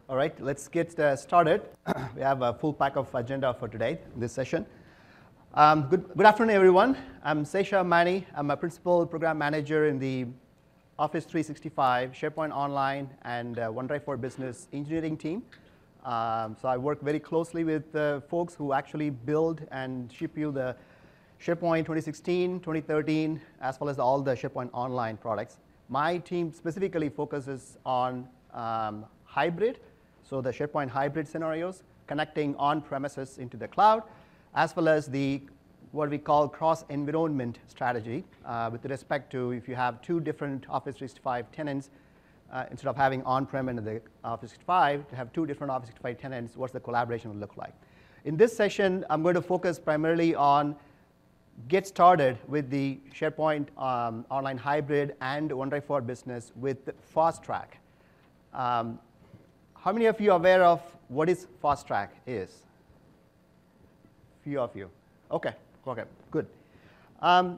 All right, let's get started. We have a full pack of agenda for today, this session. Good afternoon, everyone. I'm Sesha Mani. I'm a Principal Program Manager in the Office 365, SharePoint Online, and OneDrive for Business engineering team. So I work very closely with folks who actually build and ship you the SharePoint 2016, 2013, as well as all the SharePoint Online products. My team specifically focuses on hybrid, so the SharePoint hybrid scenarios, connecting on-premises into the cloud, as well as the what we call cross-environment strategy with respect to if you have two different Office 365 tenants, instead of having on-prem and the Office 365, to have two different Office 365 tenants, what's the collaboration will look like. In this session, I'm going to focus primarily on get started with the SharePoint Online Hybrid and OneDrive for Business with Fast Track. How many of you are aware of what is Fast Track is? Few of you. Okay, good. The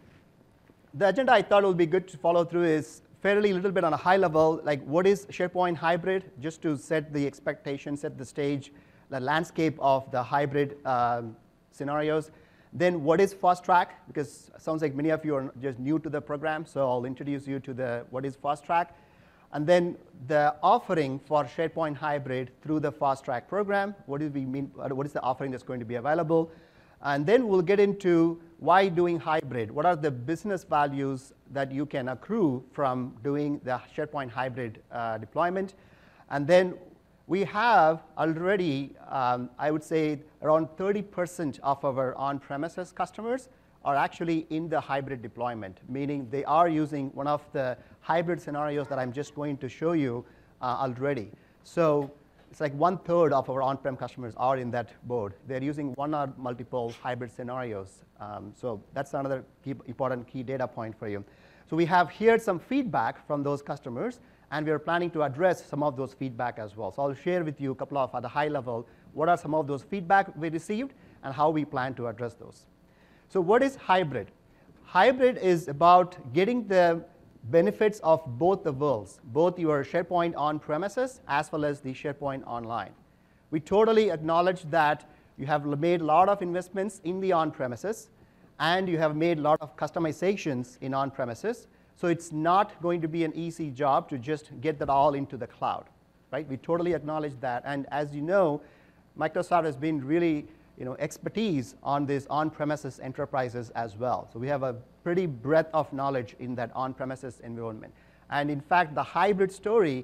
agenda I thought would be good to follow through is fairly little bit on a high level, like what is SharePoint Hybrid, just to set the expectation, set the stage, the landscape of the hybrid scenarios. Then what is Fast Track, because it sounds like many of you are just new to the program, so I'll introduce you to the what is Fast Track. And then the offering for SharePoint Hybrid through the Fast Track program, what do we mean, what is the offering that's going to be available? And then we'll get into why doing hybrid, what are the business values that you can accrue from doing the SharePoint Hybrid deployment. And then we have already, I would say, around 30% of our on-premises customers are actually in the hybrid deployment, meaning they are using one of the hybrid scenarios that I'm just going to show you already. So it's like 1/3 of our on-prem customers are in that board. They're using one or multiple hybrid scenarios. So that's another important key data point for you. So we have here some feedback from those customers, and we are planning to address some of those feedback as well. So I'll share with you a couple of, at a high level, what are some of those feedback we received and how we plan to address those. So what is hybrid? Hybrid is about getting the benefits of both the worlds, both your SharePoint on-premises as well as the SharePoint Online. We totally acknowledge that you have made a lot of investments in the on-premises, and you have made a lot of customizations in on-premises. So it's not going to be an easy job to just get that all into the cloud, right? We totally acknowledge that. And as you know, Microsoft has been really expertise on these on-premises enterprises as well. So we have a pretty breadth of knowledge in that on-premises environment. And in fact, the hybrid story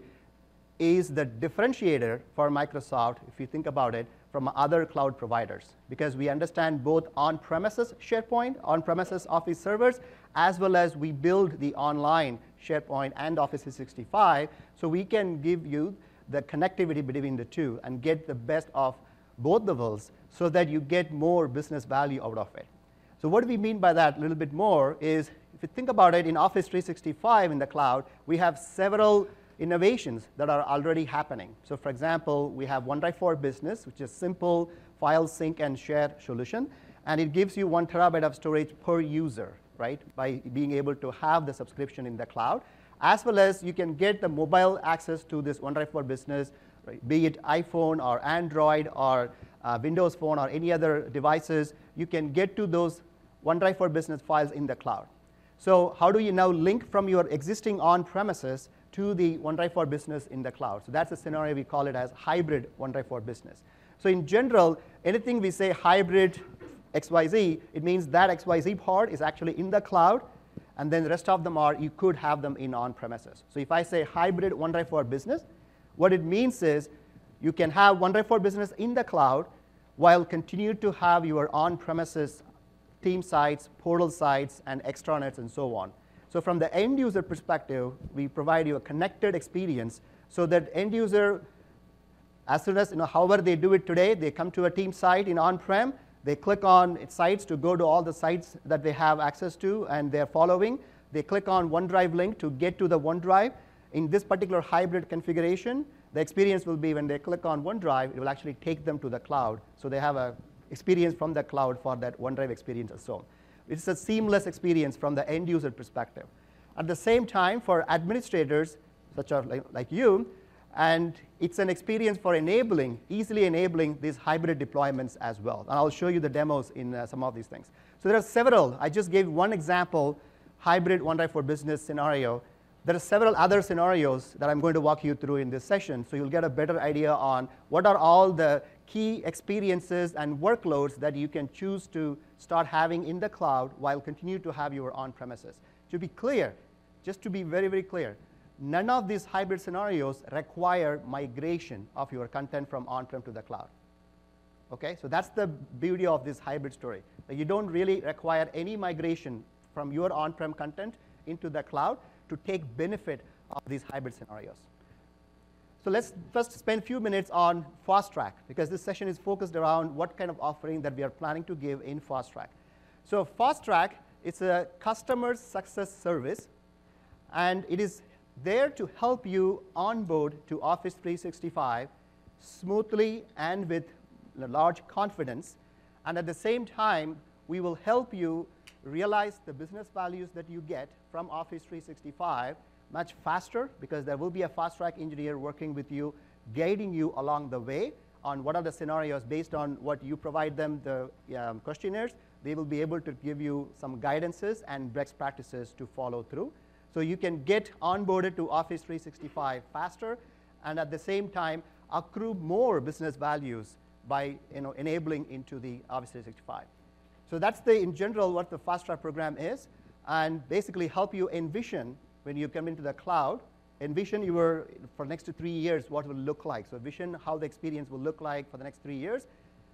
is the differentiator for Microsoft, if you think about it, from other cloud providers, because we understand both on-premises SharePoint, on-premises Office servers, as well as we build the online SharePoint and Office 365, so we can give you the connectivity between the two and get the best of both the worlds so that you get more business value out of it. So what do we mean by that a little bit more is, if you think about it, in Office 365 in the cloud, we have several innovations that are already happening. So for example, we have OneDrive for Business, which is simple file sync and share solution, and it gives you 1 terabyte of storage per user, right, by being able to have the subscription in the cloud, as well as you can get the mobile access to this OneDrive for Business, right, be it iPhone or Android or Windows Phone or any other devices. You can get to those OneDrive for Business files in the cloud. So how do you now link from your existing on-premises to the OneDrive for Business in the cloud? So that's a scenario we call it as hybrid OneDrive for Business. So in general, anything we say hybrid XYZ, it means that XYZ part is actually in the cloud, and then the rest of them are, you could have them in on-premises. So if I say hybrid OneDrive for Business, what it means is you can have OneDrive for Business in the cloud while continue to have your on-premises team sites, portal sites, and extranets, and so on. So from the end user perspective, we provide you a connected experience so that end user, as soon as, however they do it today, they come to a team site in on-prem, they click on sites to go to all the sites that they have access to and they're following. They click on OneDrive link to get to the OneDrive. In this particular hybrid configuration, the experience will be when they click on OneDrive, it will actually take them to the cloud. So they have an experience from the cloud for that OneDrive experience as well. It's a seamless experience from the end user perspective. At the same time, for administrators, such as like you, And it's an experience for easily enabling these hybrid deployments as well. And I'll show you the demos in some of these things. So there are several. I just gave one example, hybrid OneDrive for Business scenario. There are several other scenarios that I'm going to walk you through in this session, so you'll get a better idea on what are all the key experiences and workloads that you can choose to start having in the cloud while continue to have your on-premises. To be clear, just to be very, very clear, none of these hybrid scenarios require migration of your content from on-prem to the cloud. Okay, so that's the beauty of this hybrid story. You don't really require any migration from your on-prem content into the cloud to take benefit of these hybrid scenarios. So let's first spend a few minutes on Fast Track, because this session is focused around what kind of offering that we are planning to give in Fast Track. So Fast Track, it's a customer success service, and it is there to help you onboard to Office 365 smoothly and with large confidence. And at the same time, we will help you realize the business values that you get from Office 365 much faster, because there will be a Fast Track engineer working with you, guiding you along the way on what are the scenarios based on what you provide them, the questionnaires. They will be able to give you some guidances and best practices to follow through. So you can get onboarded to Office 365 faster, and at the same time accrue more business values by enabling into the Office 365. So that's in general what the Fast Track program is, and basically help you envision when you come into the cloud, envision for the next 3 years what it will look like. So vision how the experience will look like for the next 3 years.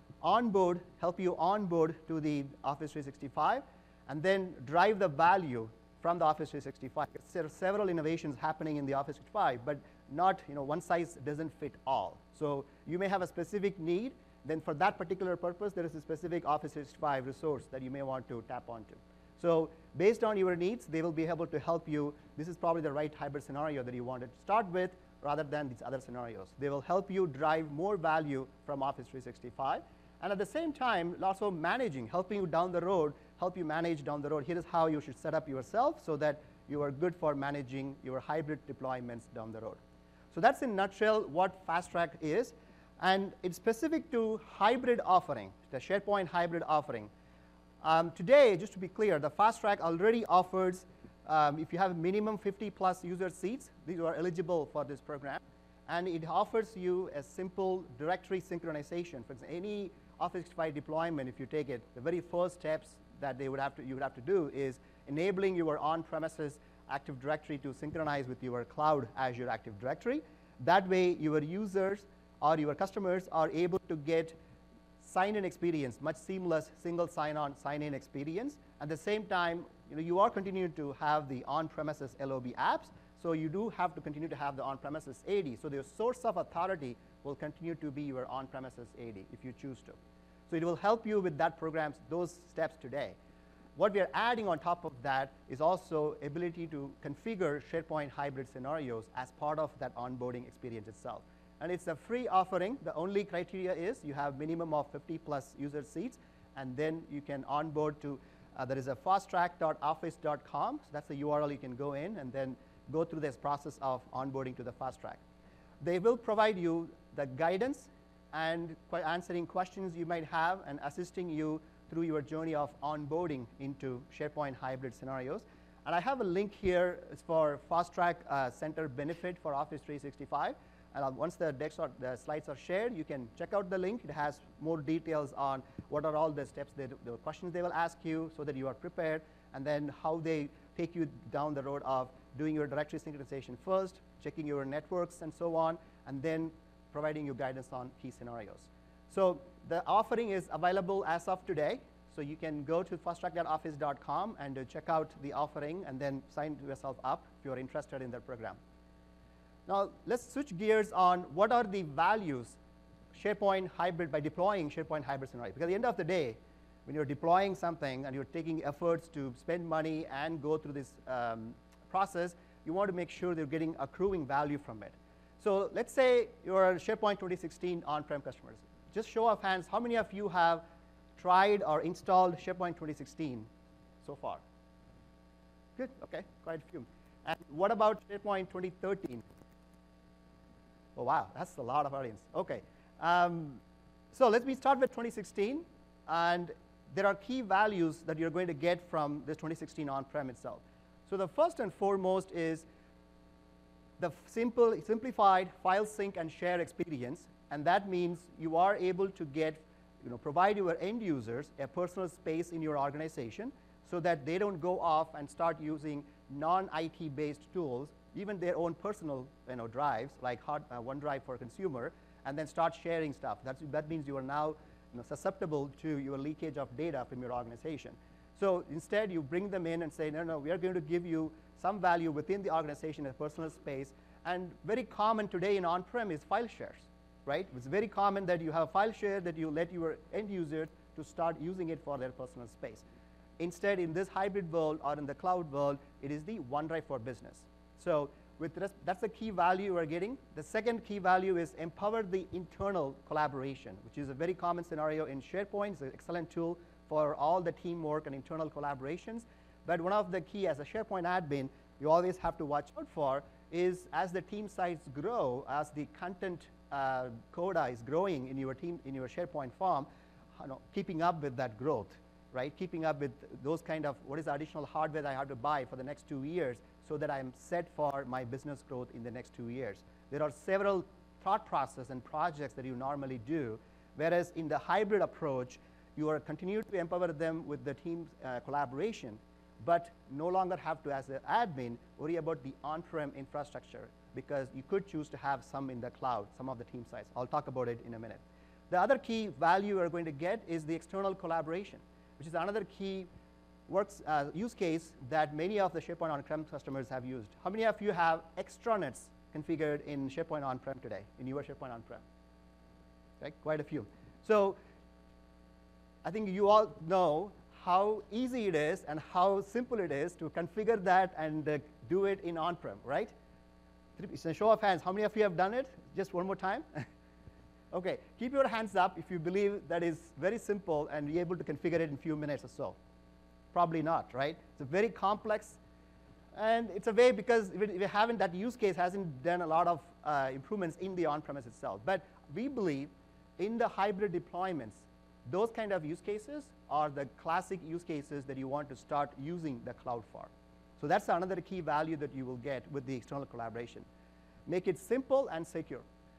Help you onboard to the Office 365, and then drive the value from the Office 365. There are several innovations happening in the Office 365, but not, one size doesn't fit all. So you may have a specific need, then for that particular purpose, there is a specific Office 365 resource that you may want to tap onto. So based on your needs, they will be able to help you. This is probably the right hybrid scenario that you want to start with rather than these other scenarios. They will help you drive more value from Office 365. And at the same time, also helping you down the road, help you manage down the road. Here is how you should set up yourself so that you are good for managing your hybrid deployments down the road. So that's in a nutshell what Fast Track is. And it's specific to hybrid offering, the SharePoint hybrid offering. Today, just to be clear, the Fast Track already offers, if you have minimum 50+ user seats, these are eligible for this program. And it offers you a simple directory synchronization. For example, any Office 365 deployment, if you take it, the very first steps that you would have to do is enabling your on-premises Active Directory to synchronize with your cloud Azure Active Directory. That way, your users or your customers are able to get sign-in experience, much seamless single sign-on, sign-in experience. At the same time, you are continuing to have the on-premises LOB apps, so you do have to continue to have the on-premises AD. So the source of authority will continue to be your on-premises AD if you choose to. So it will help you with that programs, those steps today. What we are adding on top of that is also ability to configure SharePoint hybrid scenarios as part of that onboarding experience itself. And it's a free offering. The only criteria is you have minimum of 50+ user seats, and then you can onboard to, there is a fasttrack.office.com. So that's the URL you can go in and then go through this process of onboarding to the Fast Track. They will provide you the guidance and answering questions you might have and assisting you through your journey of onboarding into SharePoint hybrid scenarios. And I have a link here for Fast Track Center benefit for Office 365. And once the slides are shared, you can check out the link. It has more details on what are all the steps, the questions they will ask you so that you are prepared, and then how they take you down the road of doing your directory synchronization first, checking your networks and so on, and then providing you guidance on key scenarios. So the offering is available as of today. So you can go to fasttrack.office.com and check out the offering and then sign yourself up if you're interested in the program. Now let's switch gears on what are the values SharePoint hybrid by deploying SharePoint hybrid scenario. Because at the end of the day, when you're deploying something and you're taking efforts to spend money and go through this process, you want to make sure they're getting accruing value from it. So let's say you're SharePoint 2016 on-prem customers. Just show of hands, how many of you have tried or installed SharePoint 2016 so far? Good, okay, quite a few. And what about SharePoint 2013? Oh, wow, that's a lot of audience. Okay. So let me start with 2016. And there are key values that you're going to get from this 2016 on-prem itself. So the first and foremost is the simplified file sync and share experience. And that means you are able to provide your end users a personal space in your organization so that they don't go off and start using non-IT based tools, even their own personal drives, like OneDrive for consumer, and then start sharing stuff. That means you are now susceptible to your leakage of data from your organization. So instead, you bring them in and say, no, we are going to give you some value within the organization, a personal space. And very common today in on-prem is file shares, right? It's very common that you have a file share that you let your end user to start using it for their personal space. Instead, in this hybrid world or in the cloud world, it is the OneDrive for business. So that's the key value we're getting. The second key value is empower the internal collaboration, which is a very common scenario in SharePoint. It's an excellent tool for all the teamwork and internal collaborations. But one of the key, as a SharePoint admin, you always have to watch out for is as the team size grow, as the content quota is growing in your SharePoint farm, keeping up with that growth, right? Keeping up with those kind of, what is the additional hardware that I have to buy for the next 2 years so that I'm set for my business growth in the next 2 years. There are several thought process and projects that you normally do, whereas in the hybrid approach, you are continue to empower them with the team collaboration, but no longer have to, as an admin, worry about the on-prem infrastructure, because you could choose to have some in the cloud, some of the team size. I'll talk about it in a minute. The other key value we're going to get is the external collaboration, which is another key use case that many of the SharePoint on-prem customers have used. How many of you have extranets configured in SharePoint on-prem today, in your SharePoint on-prem? Okay, quite a few. So I think you all know how easy it is and how simple it is to configure that and do it in on-prem, right? It's a show of hands. How many of you have done it? Just one more time. Okay, keep your hands up if you believe that is very simple and you're able to configure it in a few minutes or so. Probably not, right? It's a very complex, and it's a way because we haven't, that use case hasn't done a lot of improvements in the on-premise itself. But we believe in the hybrid deployments, those kind of use cases are the classic use cases that you want to start using the cloud for. So that's another key value that you will get with the external collaboration. Make it simple and secure.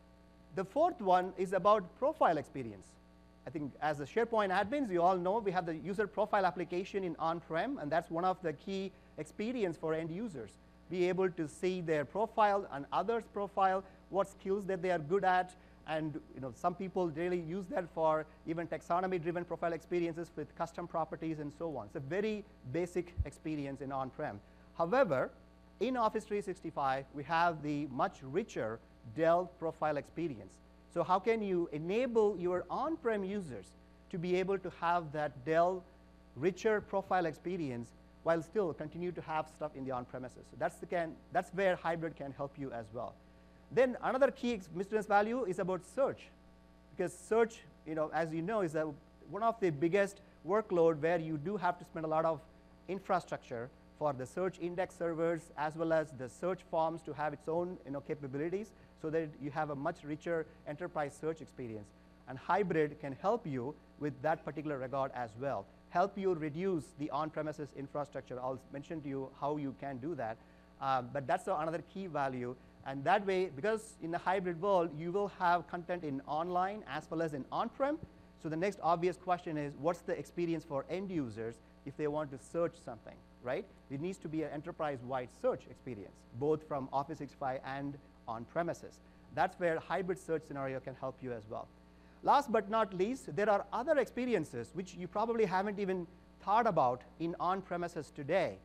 The fourth one is about profile experience. I think as a SharePoint admins, you all know we have the user profile application in on-prem, and that's one of the key experience for end users. Be able to see their profile and others' profile, what skills that they are good at, and some people really use that for even taxonomy-driven profile experiences with custom properties and so on. It's a very basic experience in on-prem. However, in Office 365, we have the much richer Dell profile experience. So how can you enable your on-prem users to be able to have that Dell richer profile experience while still continue to have stuff in the on-premises? So that's where hybrid can help you as well. Then another key business value is about search, because search, as you know, is one of the biggest workload where you do have to spend a lot of infrastructure for the search index servers as well as the search forms to have its own capabilities, so that you have a much richer enterprise search experience. And hybrid can help you with that particular regard as well. Help you reduce the on-premises infrastructure. I'll mention to you how you can do that. But that's another key value. And that way, because in the hybrid world, you will have content in online as well as in on-prem. So the next obvious question is, what's the experience for end users if they want to search something, right? It needs to be an enterprise-wide search experience, both from Office 365 and on-premises. That's where hybrid search scenario can help you as well. Last but not least, there are other experiences which you probably haven't even thought about in on-premises today.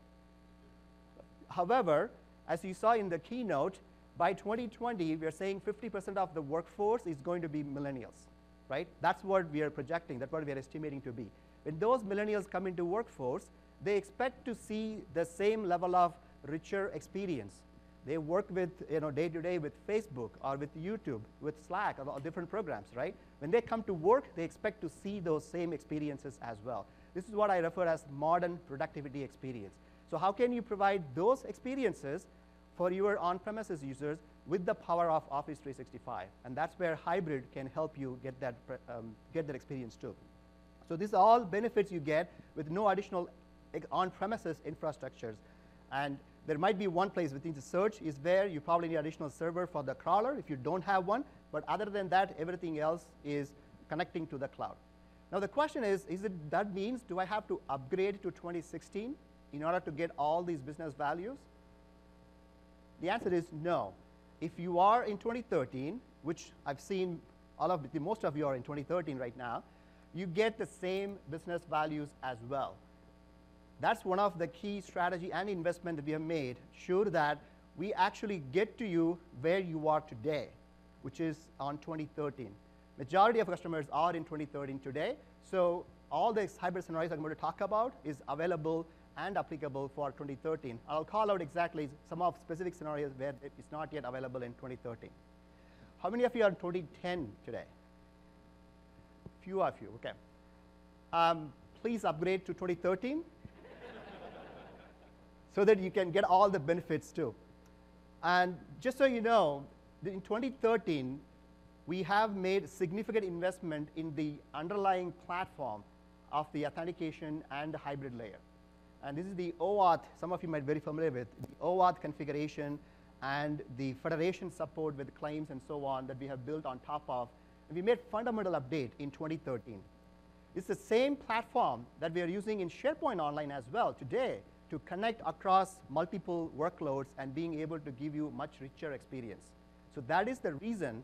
However, as you saw in the keynote, by 2020, we are saying 50% of the workforce is going to be millennials, right? That's what we are projecting. That's what we are estimating to be. When those millennials come into workforce, they expect to see the same level of richer experience. They work with, day to day with Facebook or with YouTube, with Slack, or different programs, right? When they come to work, they expect to see those same experiences as well. This is what I refer as modern productivity experience. So how can you provide those experiences for your on-premises users with the power of Office 365. And that's where hybrid can help you get that experience too. So these are all benefits you get with no additional on-premises infrastructures. And there might be one place within the search is where you probably need additional server for the crawler if you don't have one. But other than that, everything else is connecting to the cloud. Now the question is that means do I have to upgrade to 2016 in order to get all these business values? The answer is no. If you are in 2013, which I've seen most of you are in 2013 right now, you get the same business values as well. That's one of the key strategy and investment that we have made, sure that we actually get to you where you are today, which is on 2013. Majority of customers are in 2013 today, so all the hybrid scenarios I'm going to talk about is available and applicable for 2013. I'll call out exactly some of specific scenarios where it's not yet available in 2013. How many of you are in 2010 today? Few of you, okay. Please upgrade to 2013 so that you can get all the benefits too. And just so you know, in 2013, we have made significant investment in the underlying platform of the authentication and the hybrid layer. And this is the OAuth, some of you might be very familiar with, the OAuth configuration and the federation support with claims and so on that we have built on top of. And we made fundamental update in 2013. It's the same platform that we are using in SharePoint Online as well today to connect across multiple workloads and being able to give you much richer experience. So that is the reason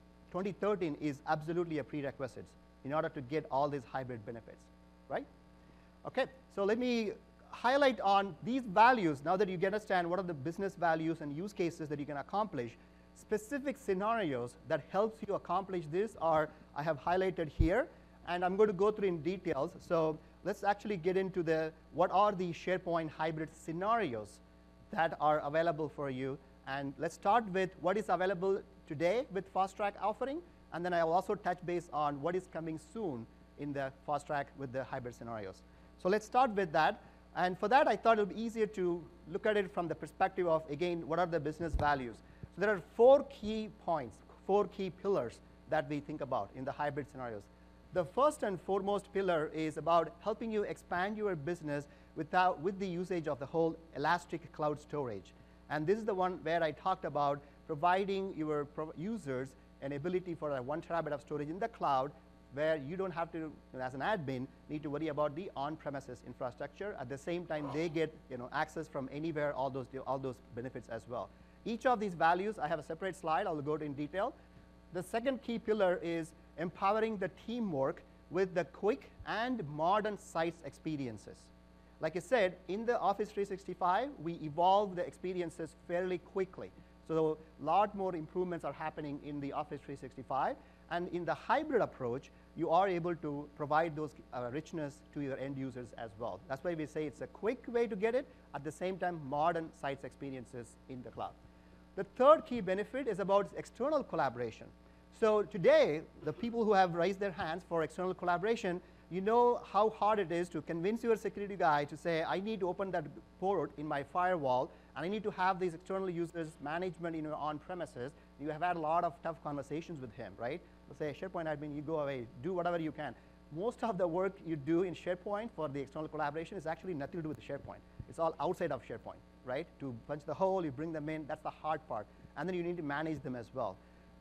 2013 is absolutely a prerequisite in order to get all these hybrid benefits, right? Okay, so let me highlight on these values now that you understand what are the business values and use cases that you can accomplish. Specific scenarios that helps you accomplish this are I have highlighted here, and I'm going to go through in details. So let's actually get into what are the SharePoint hybrid scenarios that are available for you. And let's start with what is available today with Fast Track offering, and then I will also touch base on what is coming soon in the Fast Track with the hybrid scenarios. So let's start with that. And for that, I thought it would be easier to look at it from the perspective of, again, what are the business values? So there are 4 key points, 4 key pillars that we think about in the hybrid scenarios. The first and foremost pillar is about helping you expand your business with the usage of the whole elastic cloud storage. And this is the one where I talked about providing your users an ability for a 1 terabyte of storage in the cloud, where you don't have to, as an admin, need to worry about the on-premises infrastructure. At the same time, they get access from anywhere, all those benefits as well. Each of these values, I have a separate slide. I'll go to in detail. The second key pillar is empowering the teamwork with the quick and modern sites experiences. Like I said, in the Office 365, we evolve the experiences fairly quickly. So a lot more improvements are happening in the Office 365. And in the hybrid approach, you are able to provide those richness to your end users as well. That's why we say it's a quick way to get it, at the same time, modern sites experiences in the cloud. The third key benefit is about external collaboration. So today, the people who have raised their hands for external collaboration, you know how hard it is to convince your security guy to say, I need to open that port in my firewall, and I need to have these external users management on premises. You have had a lot of tough conversations with him, right? Let's say, SharePoint admin, you go away, do whatever you can. Most of the work you do in SharePoint for the external collaboration is actually nothing to do with SharePoint. It's all outside of SharePoint, right? To punch the hole, you bring them in, that's the hard part. And then you need to manage them as well.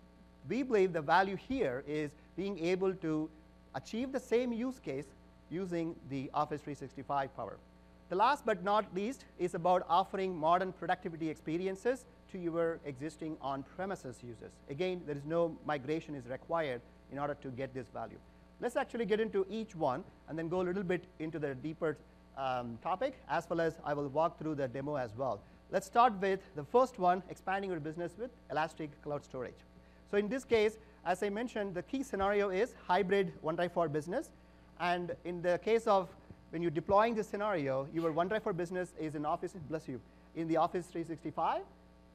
We believe the value here is being able to achieve the same use case using the Office 365 power. The last but not least is about offering modern productivity experiences to your existing on-premises users. Again, there is no migration is required in order to get this value. Let's actually get into each one and then go a little bit into the deeper topic, as well as I will walk through the demo as well. Let's start with the first one, expanding your business with elastic cloud storage. So in this case, as I mentioned, the key scenario is hybrid OneDrive for Business. And in the case of when you're deploying this scenario, your OneDrive for Business is in Office, bless you, in the Office 365.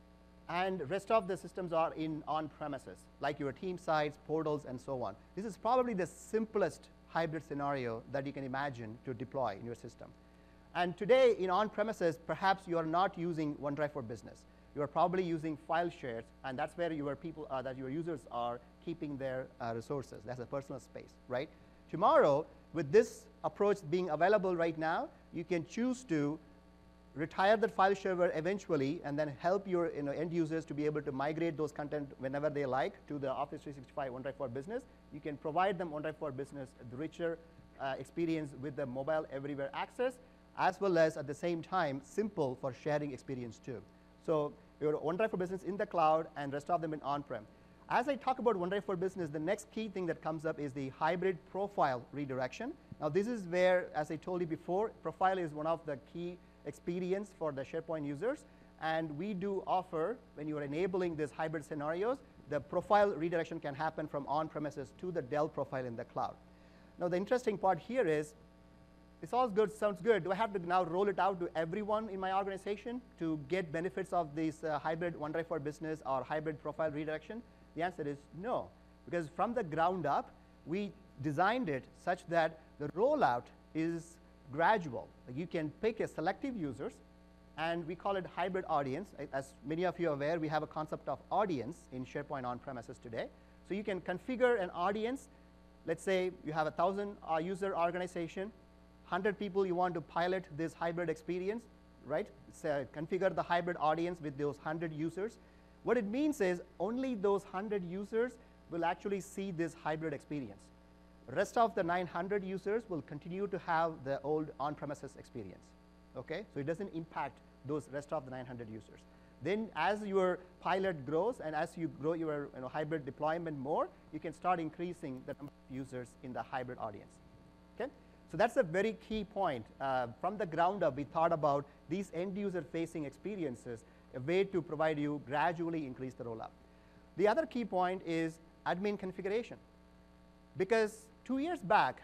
And the rest of the systems are in on-premises, like your team sites, portals, and so on. This is probably the simplest hybrid scenario that you can imagine to deploy in your system. And today, in on-premises, perhaps you are not using OneDrive for Business. you are probably using file shares, and that's where your people that your users are keeping their resources. That's a personal space, right? Tomorrow, with this approach being available right now, you can choose to retire that file server eventually and then help your end users to be able to migrate those content whenever they like to the Office 365 OneDrive for Business. You can provide them OneDrive for Business, the richer experience with the mobile everywhere access, as well as at the same time simple for sharing experience too. So your OneDrive for Business in the cloud and rest of them in on-prem. As I talk about OneDrive for Business, the next key thing that comes up is the hybrid profile redirection. Now this is where, as I told you before, profile is one of the key experience for the SharePoint users, and we do offer, when you are enabling these hybrid scenarios, the profile redirection can happen from on-premises to the Dell profile in the cloud. Now the interesting part here is, it's all good, sounds good. Do I have to now roll it out to everyone in my organization to get benefits of this hybrid OneDrive for Business or hybrid profile redirection? The answer is no, because from the ground up, we designed it such that the rollout is gradual. Like you can pick a selective users, and we call it hybrid audience. As many of you are aware, we have a concept of audience in SharePoint on-premises today. So you can configure an audience. Let's say you have a 1,000 user organization, 100 people you want to pilot this hybrid experience, right? So configure the hybrid audience with those 100 users. What it means is only those 100 users will actually see this hybrid experience. The rest of the 900 users will continue to have the old on-premises experience, okay? So it doesn't impact those rest of the 900 users. Then as your pilot grows and as you grow your hybrid deployment more, you can start increasing the number of users in the hybrid audience, okay? So that's a very key point. From the ground up, we thought about these end-user facing experiences, a way to provide you gradually increase the rollout. The other key point is admin configuration. Because 2 years back,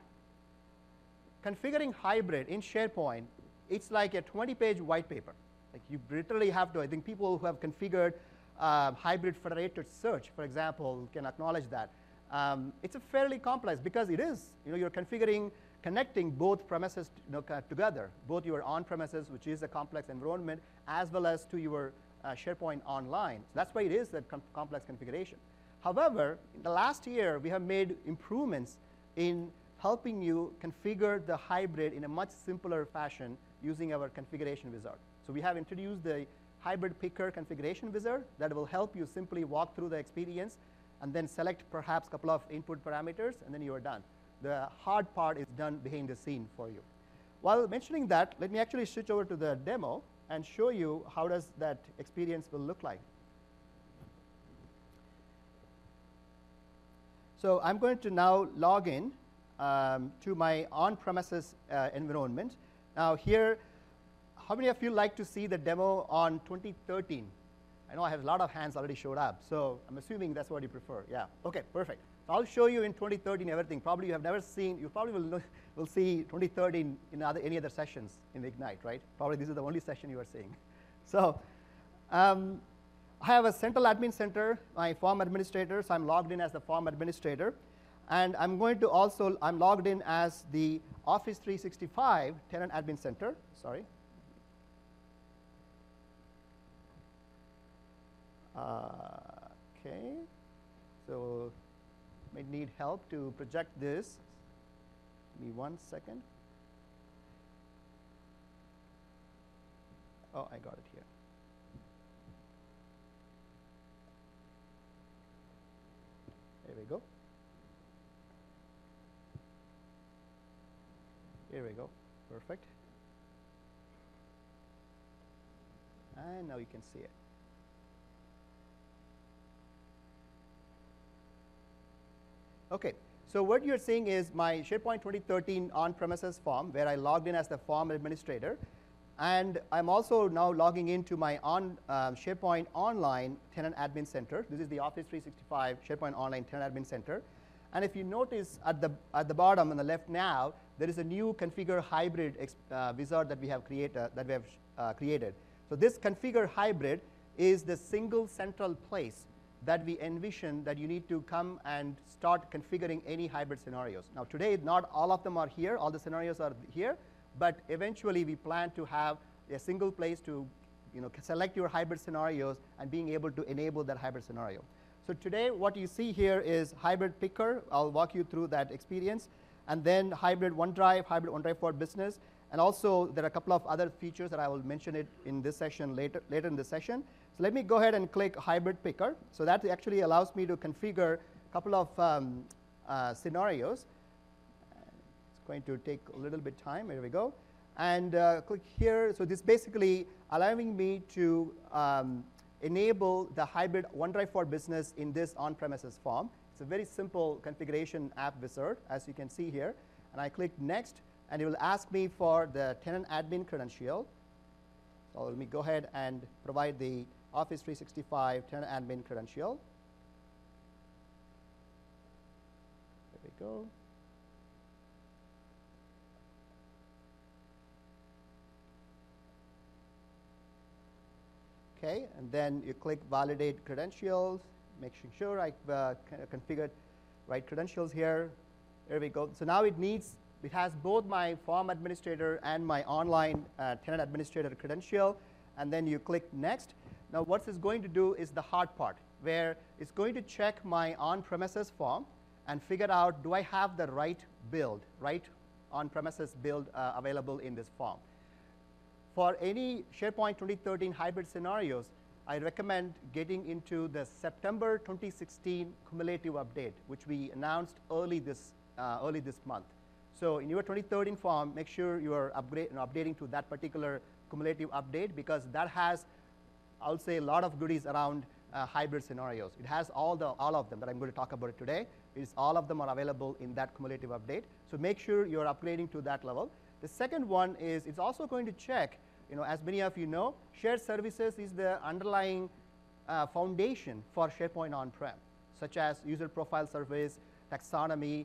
configuring hybrid in SharePoint, it's like a 20-page white paper. Like you literally have to, I think people who have configured hybrid federated search, for example, can acknowledge that. It's a fairly complex because it is, you're configuring, connecting both premises together, both your on-premises, which is a complex environment, as well as to your SharePoint Online. So that's why it is that complex configuration. However, in the last year, we have made improvements in helping you configure the hybrid in a much simpler fashion using our configuration wizard. So we have introduced the hybrid picker configuration wizard that will help you simply walk through the experience and then select perhaps a couple of input parameters, and then you are done. The hard part is done behind the scene for you. While mentioning that, let me actually switch over to the demo and show you how does that experience will look like. So I'm going to now log in to my on-premises environment. Now here, how many of you like to see the demo on 2013? I know I have a lot of hands already showed up, so I'm assuming that's what you prefer. Yeah, okay, perfect. So I'll show you in 2013 everything. Probably you have never seen, you probably will see 2013 in any other sessions in Ignite, right? Probably this is the only session you are seeing. So I have a central admin center, my form administrator, so I'm logged in as the form administrator. And I'm going to also, I'm logged in as the Office 365 tenant admin center, sorry. Okay, so may need help to project this. Give me 1 second. Oh, I got it here. There we go. Here we go. Perfect. And now you can see it. Okay, so what you're seeing is my SharePoint 2013 on-premises form where I logged in as the form administrator. And I'm also now logging into my SharePoint Online Tenant Admin Center. This is the Office 365 SharePoint Online Tenant Admin Center. And if you notice at the bottom on the left now, there is a new configure hybrid wizard that we have created. So this configure hybrid is the single central place that we envision that you need to come and start configuring any hybrid scenarios. Now today, not all of them are here, all the scenarios are here, but eventually we plan to have a single place to select your hybrid scenarios and being able to enable that hybrid scenario. So today, what you see here is hybrid picker. I'll walk you through that experience. And then hybrid OneDrive for Business. And also, there are a couple of other features that I will mention it in this session later in this session. So let me go ahead and click hybrid picker. So that actually allows me to configure a couple of scenarios. It's going to take a little bit time. Here we go. And click here. So this basically allowing me to enable the hybrid OneDrive for Business in this on-premises form. It's a very simple configuration app wizard, as you can see here. And I click next, and it will ask me for the tenant admin credential. So let me go ahead and provide the Office 365 tenant admin credential. There we go. Okay, and then you click validate credentials, making sure I configured right credentials here. There we go. So now it has both my form administrator and my online tenant administrator credential, and then you click next. Now what it's going to do is the hard part, where it's going to check my on-premises form and figure out, do I have the right build, right on-premises build available in this form. For any SharePoint 2013 hybrid scenarios, I recommend getting into the September 2016 cumulative update, which we announced early this month. So in your 2013 form, make sure you are updating to that particular cumulative update, because that has, I'll say, a lot of goodies around hybrid scenarios. It has all of them that I'm going to talk about today. All of them are available in that cumulative update. So make sure you're upgrading to that level. The second one is it's also going to check, as many of you know, shared services is the underlying foundation for SharePoint on-prem, such as user profile service, taxonomy,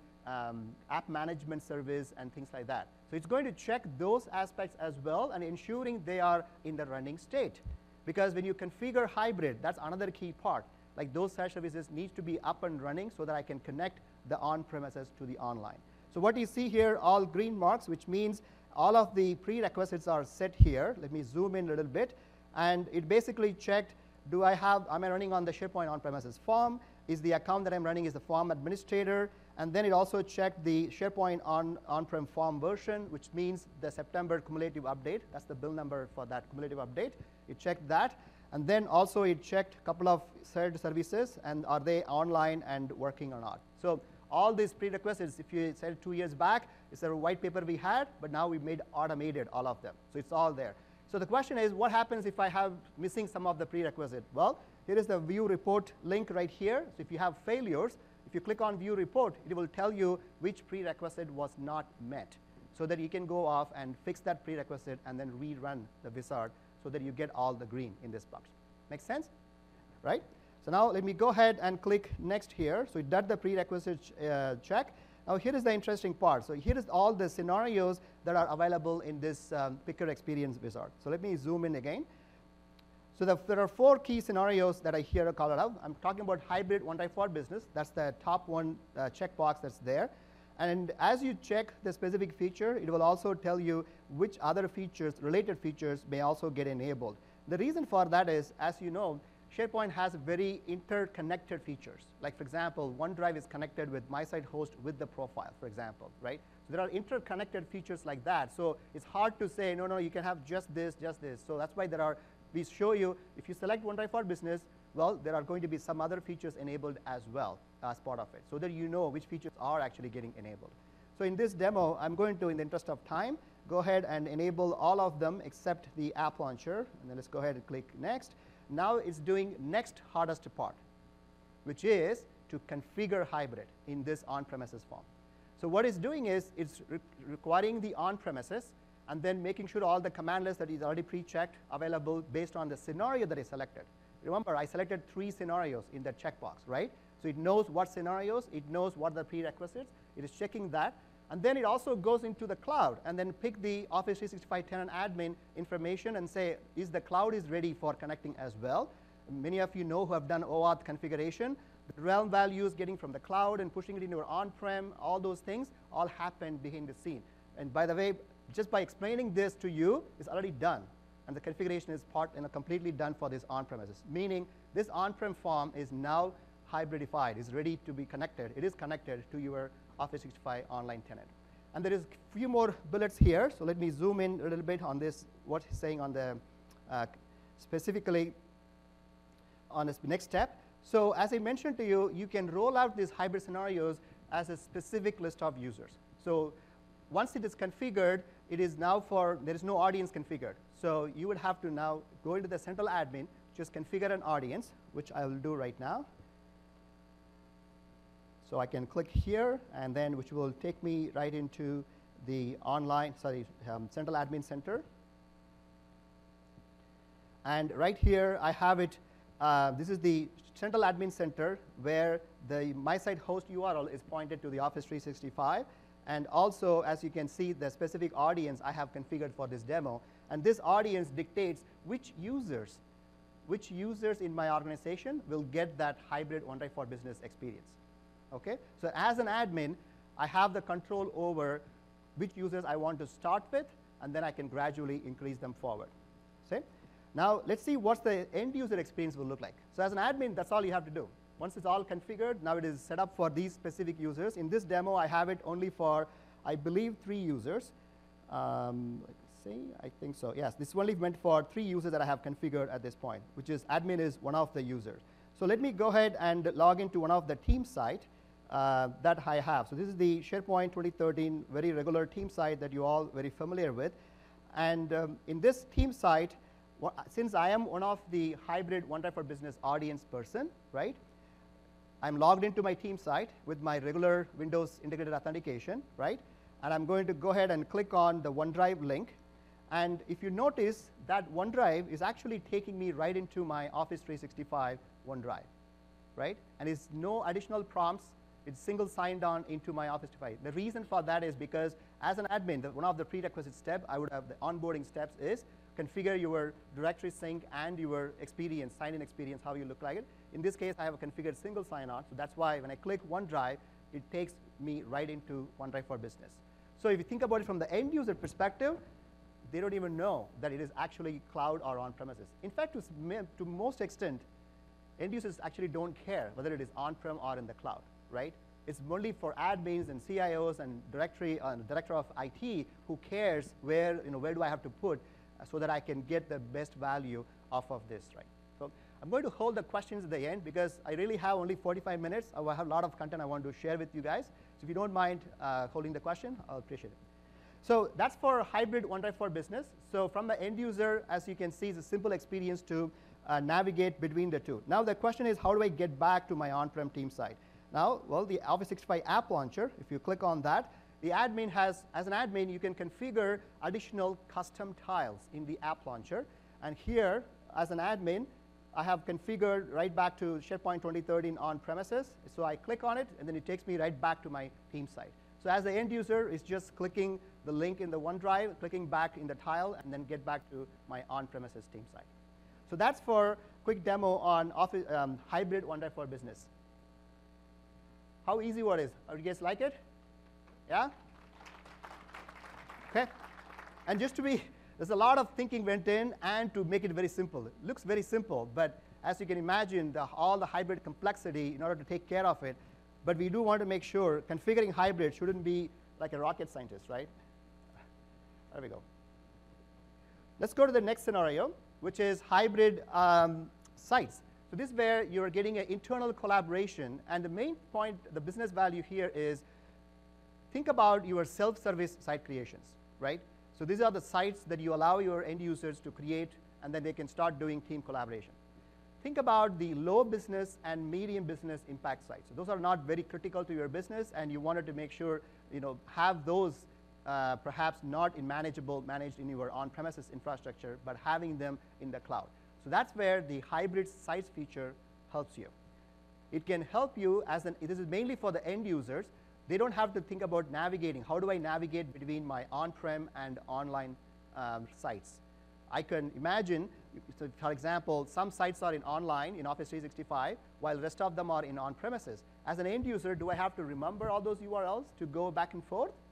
app management service, and things like that. So it's going to check those aspects as well and ensuring they are in the running state. Because when you configure hybrid, that's another key part. Like those shared services need to be up and running so that I can connect the on-premises to the online. So what you see here, all green marks, which means all of the prerequisites are set here. Let me zoom in a little bit. And it basically checked, am I running on the SharePoint on-premises form? Is the account that I'm running is the form administrator? And then it also checked the SharePoint on-prem form version, which means the September cumulative update. That's the bill number for that cumulative update. It checked that. And then also it checked a couple of shared services, and are they online and working or not. So all these prerequisites, if you said 2 years back, it's a white paper we had, but now we've made automated all of them. So it's all there. So the question is, what happens if I have missing some of the prerequisite? Well, here is the view report link right here. So if you have failures, if you click on view report, it will tell you which prerequisite was not met, so that you can go off and fix that prerequisite and then rerun the wizard so that you get all the green in this box. Make sense? Right? So now let me go ahead and click next here. So it did the prerequisite check. Now here is the interesting part. So here is all the scenarios that are available in this picker experience wizard. So let me zoom in again. So there are 4 key scenarios that I here call it out. I'm talking about hybrid OneDrive for Business. That's the top one checkbox that's there. And as you check the specific feature, it will also tell you which other features, related features, may also get enabled. The reason for that is, as you know, SharePoint has very interconnected features. Like, for example, OneDrive is connected with MySite host with the profile, for example, right? So there are interconnected features like that. So it's hard to say, no, you can have just this, just this. So that's why we show you, if you select OneDrive for Business, well, there are going to be some other features enabled as well as part of it, so that you know which features are actually getting enabled. So in this demo, I'm going to, in the interest of time, go ahead and enable all of them except the app launcher. And then let's go ahead and click next. Now it's doing next hardest part, which is to configure hybrid in this on-premises form. So what it's doing is it's requiring the on-premises and then making sure all the command lists that is already pre-checked available based on the scenario that is selected. Remember, I selected 3 scenarios in that checkbox, right? So it knows what scenarios, it knows what the prerequisites, it is checking that, and then it also goes into the cloud and then pick the Office 365 tenant admin information and say, the cloud is ready for connecting as well. Many of you know who have done OAuth configuration, the realm values getting from the cloud and pushing it into your on-prem, all those things all happen behind the scene. And by the way, just by explaining this to you, it's already done. and the configuration is completely done for this on-premises, meaning this on-prem form is now hybridified, is ready to be connected. It is connected to your Office 365 online tenant. And there is a few more bullets here, so let me zoom in a little bit on this, what he's saying on the specifically on this next step. So as I mentioned to you, you can roll out these hybrid scenarios as a specific list of users. So once it is configured, it is now there is no audience configured. So you would have to now go into the central admin, just configure an audience, which I will do right now. So I can click here, and then which will take me right into the central admin center. And right here, I have it. This is the central admin center where the my site host URL is pointed to the Office 365. And also, as you can see, the specific audience I have configured for this demo. And this audience dictates which users in my organization will get that hybrid OneDrive for Business experience. Okay? So as an admin, I have the control over which users I want to start with, and then I can gradually increase them forward. See? Now, let's see what the end user experience will look like. So as an admin, that's all you have to do. Once it's all configured, now it is set up for these specific users. In this demo, I have it only for, I believe, 3 users. Let's see, I think so. Yes, this is only meant for 3 users that I have configured at this point, which is admin is one of the users. So let me go ahead and log into one of the team site that I have. So this is the SharePoint 2013 very regular team site that you all very familiar with. And in this team site, since I am one of the hybrid OneDrive for Business audience person, right? I'm logged into my team site with my regular Windows integrated authentication, right? And I'm going to go ahead and click on the OneDrive link. And if you notice, that OneDrive is actually taking me right into my Office 365 OneDrive, right? And it's no additional prompts. It's single signed on into my Office 365. The reason for that is because as an admin, one of the prerequisite steps, I would have the onboarding steps is configure your directory sync and your experience, sign-in experience, how you look like it. In this case, I have a configured single sign-on, so that's why when I click OneDrive, it takes me right into OneDrive for Business. So if you think about it from the end user perspective, they don't even know that it is actually cloud or on-premises. In fact, to most extent, end users actually don't care whether it is on-prem or in the cloud, right? It's only for admins and CIOs and director of IT who cares where do I have to put so that I can get the best value off of this, right? So I'm going to hold the questions at the end because I really have only 45 minutes. I have a lot of content I want to share with you guys. So if you don't mind holding the question, I'll appreciate it. So that's for hybrid OneDrive for Business. So from the end user, as you can see, it's a simple experience to navigate between the two. Now the question is, how do I get back to my on-prem team site? Now, well, the Office 365 app launcher, if you click on that, the admin has, as an admin, you can configure additional custom tiles in the app launcher. And here, as an admin, I have configured right back to SharePoint 2013 on premises. So I click on it, and then it takes me right back to my team site. So as the end user, it's just clicking the link in the OneDrive, clicking back in the tile, and then get back to my on-premises team site. So that's for quick demo on Office, hybrid OneDrive for Business. How easy what is? You guys like it? Yeah? Okay. And just to be, there's a lot of thinking went in and to make it very simple. It looks very simple, but as you can imagine, all the hybrid complexity in order to take care of it, but we do want to make sure configuring hybrid shouldn't be like a rocket scientist, right? There we go. Let's go to the next scenario, which is hybrid sites. So this is where you're getting an internal collaboration, and the main point, the business value here is think about your self-service site creations, right? So these are the sites that you allow your end users to create, and then they can start doing team collaboration. Think about the low business and medium business impact sites. So those are not very critical to your business, and you wanted to make sure have those perhaps not managed in your on-premises infrastructure, but having them in the cloud. So that's where the hybrid sites feature helps you. It can help you this is mainly for the end users. They don't have to think about navigating. How do I navigate between my on-prem and online sites? I can imagine, so for example, some sites are in online in Office 365, while the rest of them are in on-premises. As an end user, do I have to remember all those URLs to go back and forth?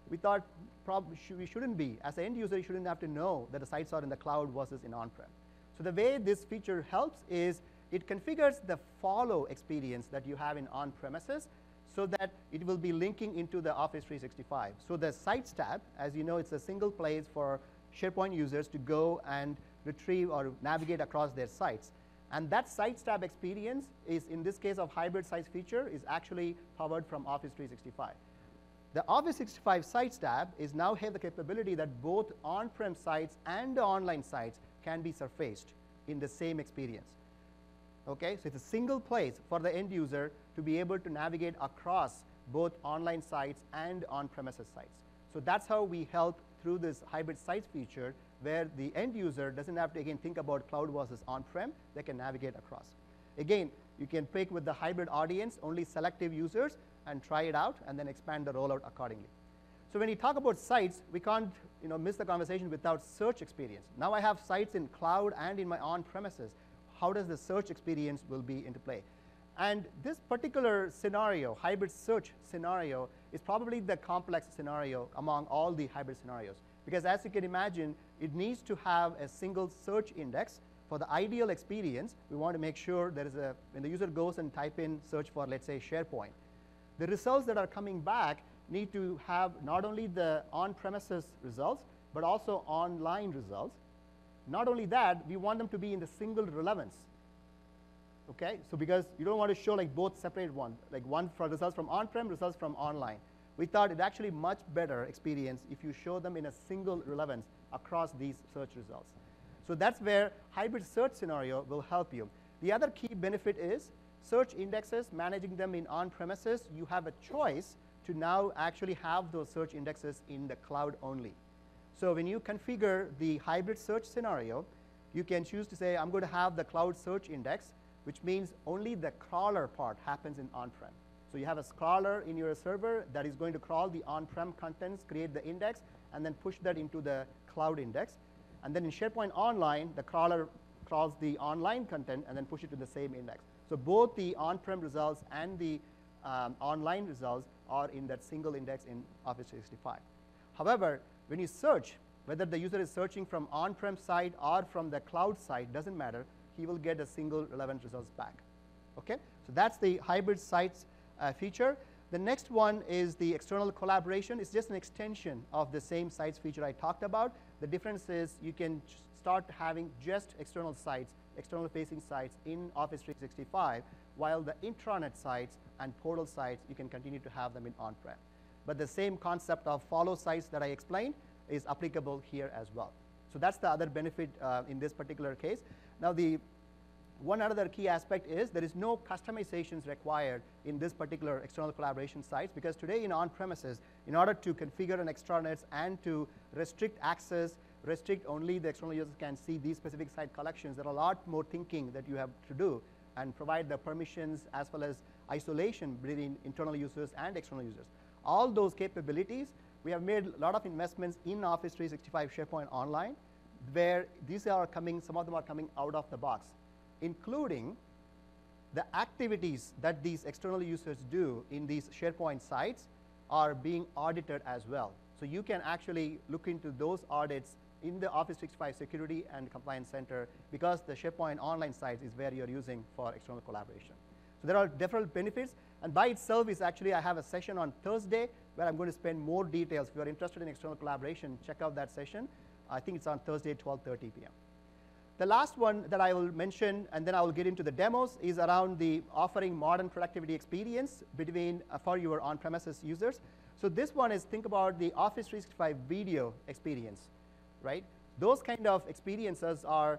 we thought we shouldn't be. As an end user, you shouldn't have to know that the sites are in the cloud versus in on-prem. So the way this feature helps is it configures the follow experience that you have in on-premises so that it will be linking into the Office 365. So the Sites tab, as you know, it's a single place for SharePoint users to go and retrieve or navigate across their sites. And that Sites tab experience is, in this case of hybrid sites feature, is actually powered from Office 365. The Office 365 Sites tab is now have the capability that both on-prem sites and the online sites can be surfaced in the same experience. Okay, so it's a single place for the end user to be able to navigate across both online sites and on-premises sites. So that's how we help through this hybrid sites feature, where the end user doesn't have to, again, think about cloud versus on-prem. They can navigate across. Again, you can pick with the hybrid audience only selective users and try it out, and then expand the rollout accordingly. So when you talk about sites, we can't miss the conversation without search experience. Now I have sites in cloud and in my on-premises. How does the search experience will be into play? And this particular scenario, hybrid search scenario, is probably the complex scenario among all the hybrid scenarios. Because as you can imagine, it needs to have a single search index. For the ideal experience, we want to make sure there is when the user goes and type in search for, let's say, SharePoint, the results that are coming back need to have not only the on-premises results, but also online results. Not only that, we want them to be in the single relevance. Okay, so because you don't want to show like both separate ones, like one for results from on-prem, results from online. We thought it actually much better experience if you show them in a single relevance across these search results. So that's where hybrid search scenario will help you. The other key benefit is search indexes, managing them in on-premises. You have a choice to now actually have those search indexes in the cloud only. So when you configure the hybrid search scenario, you can choose to say, I'm going to have the cloud search index, which means only the crawler part happens in on-prem. So you have a crawler in your server that is going to crawl the on-prem contents, create the index, and then push that into the cloud index. And then in SharePoint Online, the crawler crawls the online content and then push it to the same index. So both the on-prem results and the online results are in that single index in Office 365. However, when you search, whether the user is searching from on-prem site or from the cloud site, doesn't matter. He will get a single relevant results back. Okay, so that's the hybrid sites feature. The next one is the external collaboration. It's just an extension of the same sites feature I talked about. The difference is you can start having just external sites, external facing sites in Office 365, while the intranet sites and portal sites, you can continue to have them in on-prem. But the same concept of follow sites that I explained is applicable here as well. So that's the other benefit in this particular case. Now, the one other key aspect is there is no customizations required in this particular external collaboration sites, because today in on-premises, in order to configure an extranet and to restrict access, restrict only the external users can see these specific site collections, there are a lot more thinking that you have to do and provide the permissions as well as isolation between internal users and external users. All those capabilities, we have made a lot of investments in Office 365 SharePoint Online, where these are coming, some of them are coming out of the box, including the activities that these external users do in these SharePoint sites are being audited as well. So you can actually look into those audits in the Office 365 Security and Compliance Center, because the SharePoint Online sites is where you're using for external collaboration. So there are different benefits, and by itself is actually, I have a session on Thursday where I'm going to spend more details. If you're interested in external collaboration, check out that session. I think it's on Thursday, 12:30 p.m. The last one that I will mention, and then I will get into the demos, is around the offering modern productivity experience between for your on-premises users. So this one is, think about the Office 365 video experience, right? Those kind of experiences are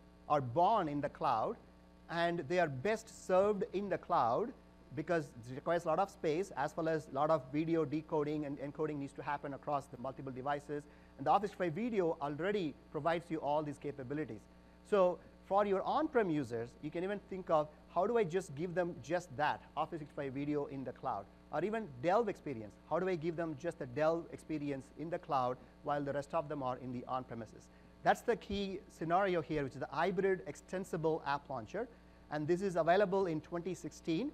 born in the cloud, and they are best served in the cloud because it requires a lot of space, as well as a lot of video decoding and encoding needs to happen across the multiple devices. And the Office 365 video already provides you all these capabilities. So for your on-prem users, you can even think of, how do I just give them just that, Office 365 video in the cloud? Or even Delve experience. How do I give them just a Delve experience in the cloud while the rest of them are in the on-premises? That's the key scenario here, which is the hybrid extensible app launcher. And this is available in 2016.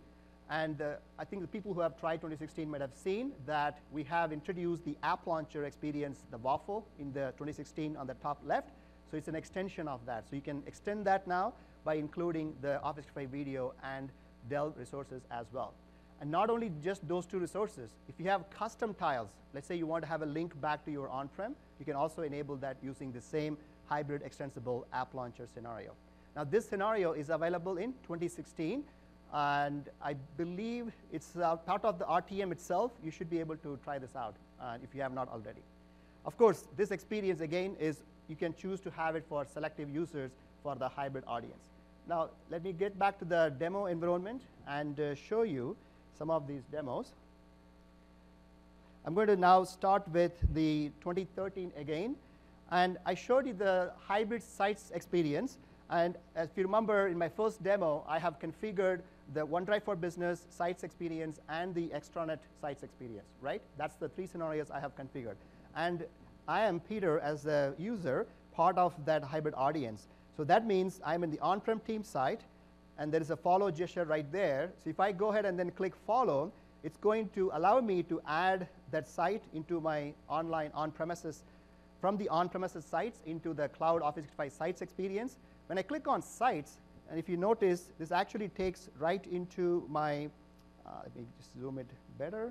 And I think the people who have tried 2016 might have seen that we have introduced the app launcher experience, the waffle, in the 2016 on the top left. So it's an extension of that. So you can extend that now by including the Office 365 video and Dell resources as well. And not only just those two resources, if you have custom tiles, let's say you want to have a link back to your on-prem, you can also enable that using the same hybrid extensible app launcher scenario. Now this scenario is available in 2016, and I believe it's part of the RTM itself. You should be able to try this out if you have not already. Of course, this experience again is you can choose to have it for selective users for the hybrid audience. Now let me get back to the demo environment and show you some of these demos. I'm going to now start with the 2013 again. And I showed you the hybrid sites experience. And if you remember, in my first demo, I have configured the OneDrive for Business sites experience and the extranet sites experience, right? That's the three scenarios I have configured. And I am Peter as a user, part of that hybrid audience. So that means I'm in the on-prem team site, and there is a follow gesture right there. So if I go ahead and then click follow, it's going to allow me to add that site into my online on-premises, from the on-premises sites into the cloud Office 365 sites experience. When I click on sites, and if you notice, this actually takes right into my, let me just zoom it better.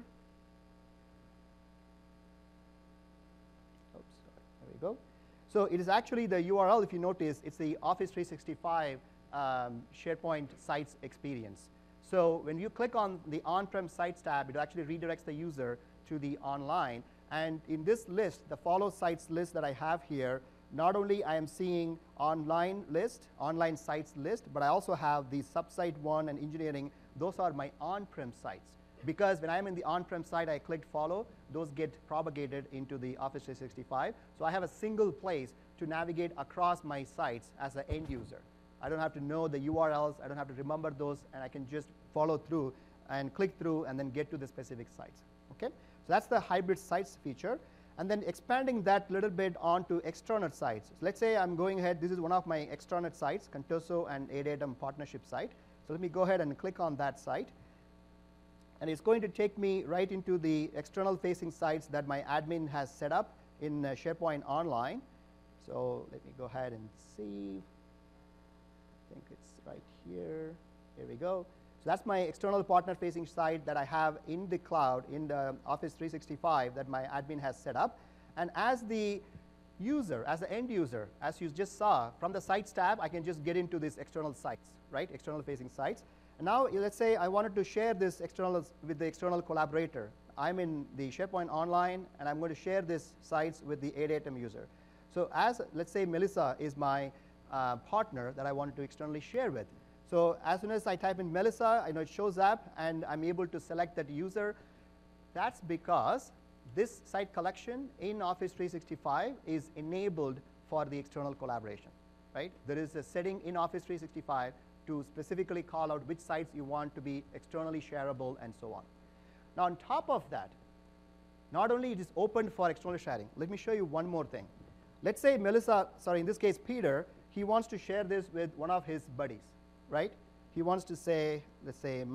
Oops, there we go. So it is actually the URL, if you notice, it's the Office 365 SharePoint sites experience. So when you click on the on-prem sites tab, it actually redirects the user to the online. And in this list, the follow sites list that I have here, not only I am seeing online list, online sites list, but I also have the subsite 1 and engineering. Those are my on-prem sites. Because when I'm in the on-prem site, I clicked follow, those get propagated into the Office 365. So I have a single place to navigate across my sites as an end user. I don't have to know the URLs, I don't have to remember those, and I can just follow through and click through and then get to the specific sites, okay? So that's the hybrid sites feature. And then expanding that little bit onto extranet sites. So let's say I'm going ahead, this is one of my extranet sites, Contoso and ADATM partnership site. So let me go ahead and click on that site. And it's going to take me right into the external facing sites that my admin has set up in SharePoint Online. So let me go ahead and see. I think it's right here. Here we go. So that's my external partner-facing site that I have in the cloud, in the Office 365 that my admin has set up. And as the user, as the end user, as you just saw, from the Sites tab, I can just get into these external sites, right? External-facing sites. And now, let's say I wanted to share this external with the external collaborator. I'm in the SharePoint Online, and I'm going to share these sites with the ADATM user. So as, let's say, Melissa is my partner that I wanted to externally share with. So as soon as I type in Melissa, I know it shows up, and I'm able to select that user. That's because this site collection in Office 365 is enabled for the external collaboration, right? There is a setting in Office 365 to specifically call out which sites you want to be externally shareable and so on. Now on top of that, not only it is open for external sharing, let me show you one more thing. Let's say Melissa, sorry, in this case Peter, he wants to share this with one of his buddies, right? He wants to say, let's say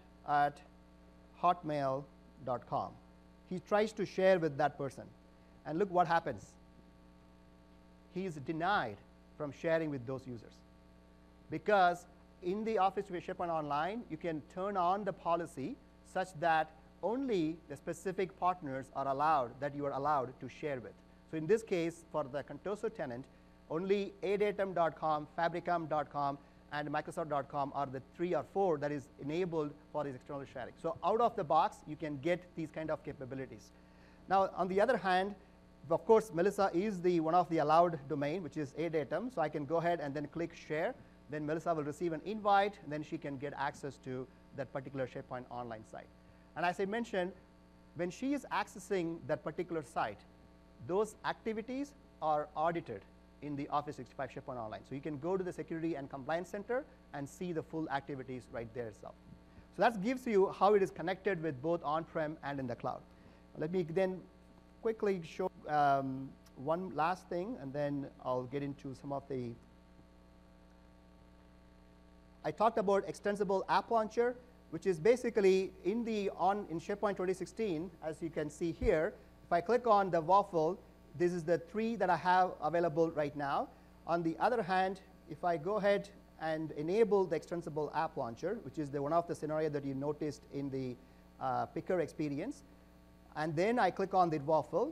matt@hotmail.com. He tries to share with that person. And look what happens. He is denied from sharing with those users. Because in the Office with SharePoint Online, you can turn on the policy such that only the specific partners are allowed, that you are allowed to share with. So in this case, for the Contoso tenant, only adatum.com, fabricam.com, and Microsoft.com are the 3 or 4 that is enabled for this external sharing. So out of the box, you can get these kind of capabilities. Now, on the other hand, of course, Melissa is one of the allowed domain, which is adatum. So I can go ahead and then click share. Then Melissa will receive an invite, and then she can get access to that particular SharePoint Online site. And as I mentioned, when she is accessing that particular site, those activities are audited in the Office 365 SharePoint Online. So you can go to the Security and Compliance Center and see the full activities right there itself. So that gives you how it is connected with both on-prem and in the cloud. Let me then quickly show one last thing, and then I'll get into some of the. I talked about extensible app launcher. which is basically in SharePoint 2016, as you can see here. If I click on the waffle, this is the 3 that I have available right now. On the other hand, if I go ahead and enable the extensible app launcher, which is one of the scenario that you noticed in the picker experience, and then I click on the waffle.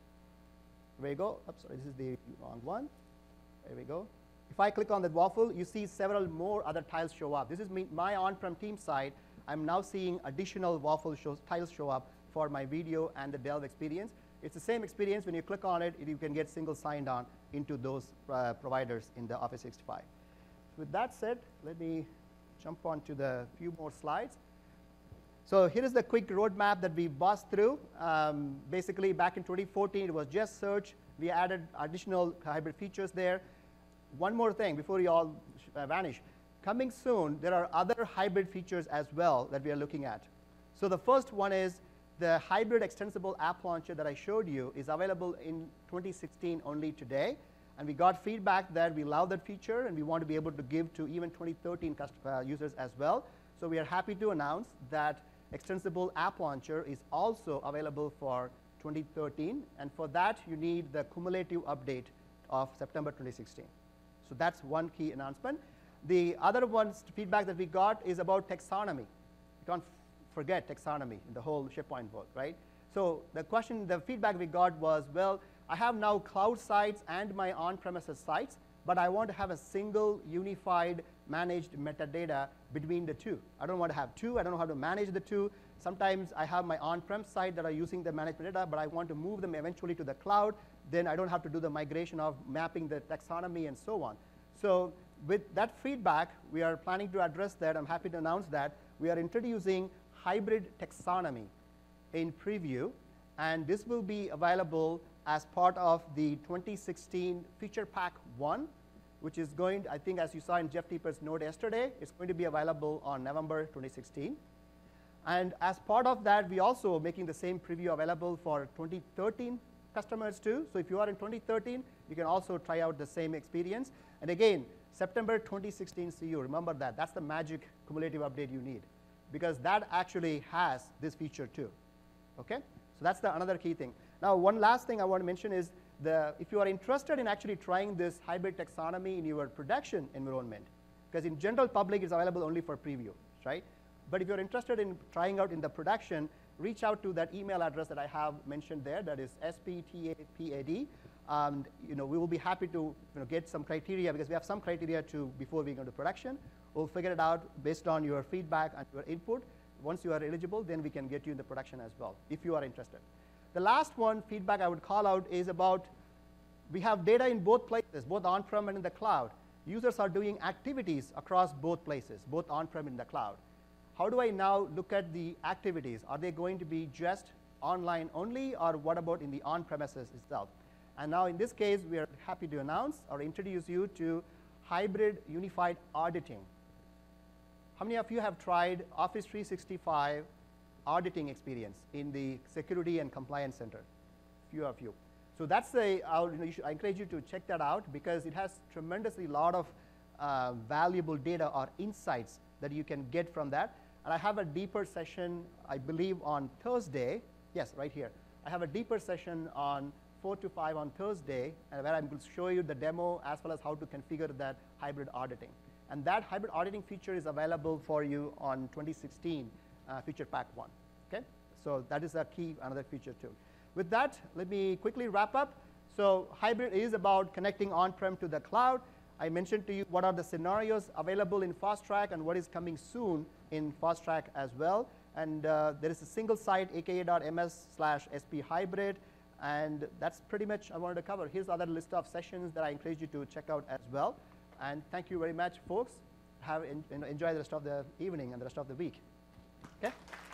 There we go. Oops, sorry, this is the wrong one. There we go. If I click on that waffle, you see several more other tiles show up. This is my on-prem team site. I'm now seeing additional waffle tiles show up for my video and the Delve experience. It's the same experience. When you click on it, you can get single signed on into those providers in the Office 365. With that said, let me jump on to the few more slides. So here is the quick roadmap that we buzzed through. Basically, back in 2014, it was just search. We added additional hybrid features there. One more thing before you all vanish. Coming soon, there are other hybrid features as well that we are looking at. So the first one is the hybrid extensible app launcher that I showed you is available in 2016 only today. And we got feedback that we love that feature, and we want to be able to give to even 2013 users as well. So we are happy to announce that extensible app launcher is also available for 2013. And for that, you need the cumulative update of September 2016. So that's one key announcement. The other feedback that we got is about taxonomy. You can't forget taxonomy in the whole SharePoint world, right? So the feedback we got was, well, I have now cloud sites and my on-premises sites, but I want to have a single unified managed metadata between the two. I don't want to have two. I don't know how to manage the two. Sometimes I have my on-prem site that are using the managed metadata, but I want to move them eventually to the cloud. Then I don't have to do the migration of mapping the taxonomy and so on. So with that feedback, we are planning to address that. I'm happy to announce that we are introducing hybrid taxonomy in preview, and this will be available as part of the 2016 Feature Pack 1, which is going to, I think as you saw in Jeff Teeper's note yesterday, it's going to be available on November 2016. And as part of that, we also making the same preview available for 2013 customers too. So if you are in 2013, you can also try out the same experience. And again, September 2016 CU, remember that. That's the magic cumulative update you need, because that actually has this feature too. Okay? So that's another key thing. Now, one last thing I want to mention is if you are interested in actually trying this hybrid taxonomy in your production environment, because in general public it's available only for preview, right? But if you're interested in trying out in the production, reach out to that email address that I have mentioned there, that is SPTAPAD. We will be happy to get some criteria, because we have some criteria before we go to production. We'll figure it out based on your feedback and your input. Once you are eligible, then we can get you in the production as well, if you are interested. The last one feedback I would call out is about, we have data in both places, both on-prem and in the cloud. Users are doing activities across both places, both on-prem and in the cloud. How do I now look at the activities? Are they going to be just online only, or what about in the on-premises itself? And now in this case, we are happy to announce or introduce you to hybrid unified auditing. How many of you have tried Office 365 auditing experience in the Security and Compliance Center? Few of you. So that's I encourage you to check that out, because it has tremendously lot of valuable data or insights that you can get from that. And I have a deeper session, I believe, on Thursday. Yes, right here. I have a deeper session on 4 to 5 on Thursday, where I'm going to show you the demo as well as how to configure that hybrid auditing. And that hybrid auditing feature is available for you on 2016 Feature Pack 1. Okay? So that is another feature too. With that, let me quickly wrap up. So hybrid is about connecting on-prem to the cloud. I mentioned to you what are the scenarios available in Fast Track and what is coming soon in Fast Track as well. And there is a single site, aka.ms/SP hybrid. And that's pretty much I wanted to cover. Here's another list of sessions that I encourage you to check out as well. And thank you very much, folks. Enjoy the rest of the evening and the rest of the week. Okay?